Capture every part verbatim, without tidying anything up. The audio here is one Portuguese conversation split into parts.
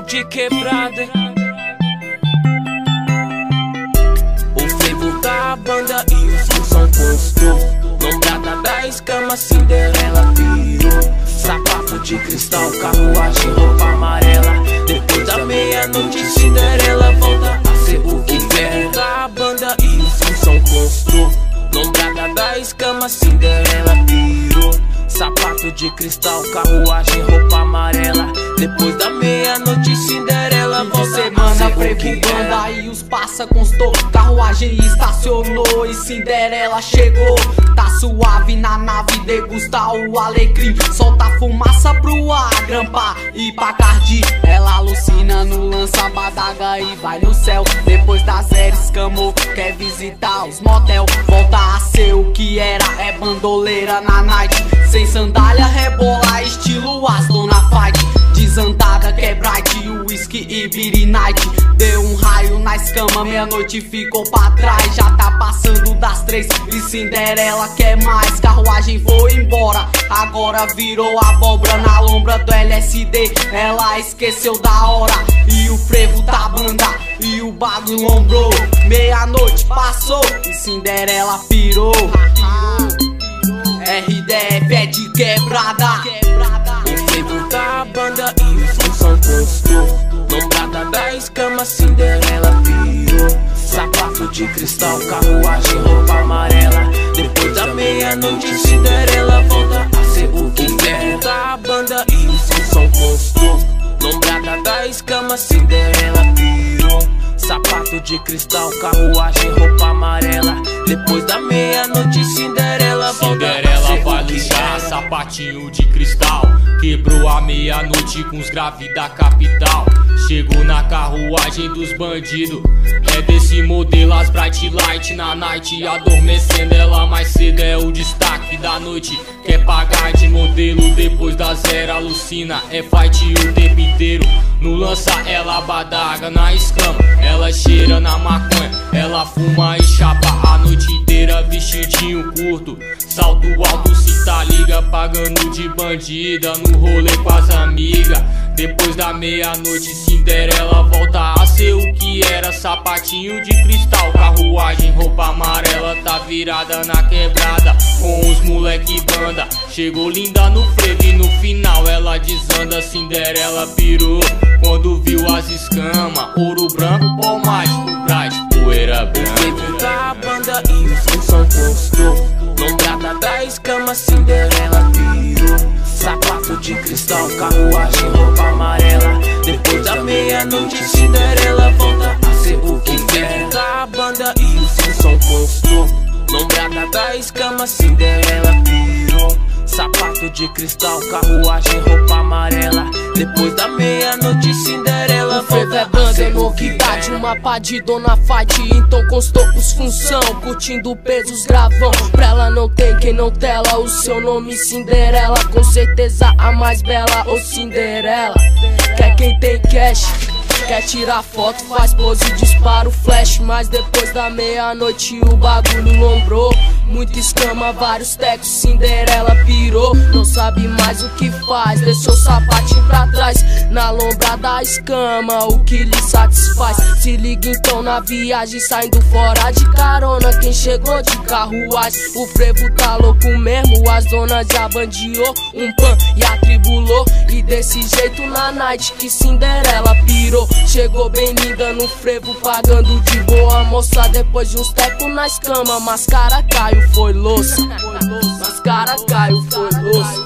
de quebrada. O frevo da banda e o som constou. Lombrada da escama, Cinderela pirou. Sapato de cristal, carruagem, roupa amarela. Depois da meia-noite, Cinderela volta a ser o que quer. Da banda e o som constou. Lombrada da escama, Cinderela pirou. Sapato de cristal, carruagem, roupa amarela. Depois da meia-noite, Cinderela volta a ser o que quer. Banda e os passa constou. Carruagem estacionou e Cinderela chegou. Tá suave na nave, degustar o alecrim. Solta fumaça pro ar, grampa e pra cardi. Ela alucina no lança badaga e vai no céu. Depois da zero escamou, quer visitar os motel. Volta a ser o que era, é bandoleira na night. Sem sandália, rebola, estilo as dona fight. Desandada, quebrade, whisky e beer night. Deu um raio na escama, meia-noite ficou pra trás. Já tá passando das três e Cinderela quer mais. Carruagem foi embora, agora virou abóbora na lombra do L S D. Ela esqueceu da hora e o frevo da banda e o bagulho lombrou. Meia-noite passou e Cinderela pirou. R D F é de quebrada. O frevo da banda e o som constou. Lombrada da escama, Cinderela pirou. Sapato de cristal, carruagem, roupa amarela. Depois da meia-noite, Cinderela volta a ser o que quer. Da banda e o som constou. Lombrada da escama, Cinderela pirou. Sapato de cristal, carruagem, roupa amarela. Depois da meia-noite, Cinderela volta a ser vai o que luxar, quer. sapatinho de cristal. Quebrou a meia-noite com os graves da capital. Chegou na carruagem dos bandidos. É desse modelo as bright light na night. Adormecendo ela mais cedo é o destaque da noite. Quer pagar de modelo depois da zero alucina. É fight o tempo inteiro. No lança ela badaga na escama. Ela cheira na maconha. Ela fuma e chapa a noite inteira. Vestidinho curto, salto alto, se tá liga. Pagando de bandida no rolê com as amigas. Depois da meia-noite, Cinderela volta a ser o que era. Sapatinho de cristal, carruagem, roupa amarela. Tá virada na quebrada com os moleque banda. Chegou linda no frevo e no final ela desanda. Cinderela pirou quando viu as escamas. Ouro branco, pó mágico, bright, poeira branca. O frevo da banda e o som constou. Lombrada da escama, Cinderela pirou. Sapato de cristal, carruagem, roupa amarela. Depois da meia-noite, Cinderela volta a ser o que quer. Da banda e o som constou. Lombrada da escama, Cinderela pirou. Sapato de cristal, carruagem, roupa amarela. Depois da meia-noite, Cinderela volta a ser o que novidade, uma pá de dona fight. Então constou os função, curtindo pesos gravão. Pra ela não tem quem não tela o seu nome, Cinderela. Com certeza a mais bela, ô Cinderela. Quer quem tem cash, quer tirar foto, faz pose, dispara o flash. Mas depois da meia-noite o bagulho lombrou. Muita escama, vários tecos, Cinderela pirou. Não sabe mais o que faz, deixou o sapatinho pra trás. Na lombra da escama, o que lhe satisfaz. Se liga então na viagem, saindo fora de carona. Quem chegou de carruagem, o frevo tá louco mesmo. As donas já bandiou um pan e atribulou. E desse jeito na night que Cinderela pirou. Chegou bem linda no frevo, pagando de boa moça. Depois de uns tecos na escama, mas cara caiu, foi louça. Mas cara caiu, foi louça.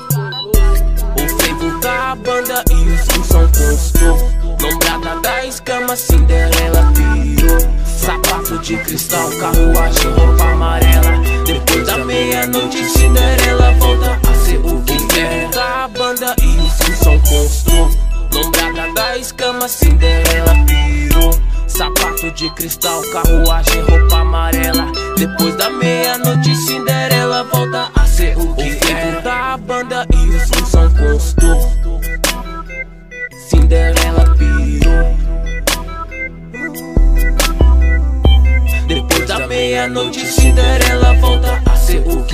O frevo da banda e o som constou. Lombrada da escama, Cinderela pirou. Sapato de cristal, carruagem, roupa amarela. Depois da meia-noite, Cinderela volta a ser o que quer. Da banda e o som constou. Lombrada da escama, Cinderela pirou. Sapato de cristal, carruagem, roupa amarela. Depois da meia-noite, Cinderela volta a ser o que quer. Da banda e o som constou. Cinderela pirou. Depois da meia-noite, Cinderela volta a ser o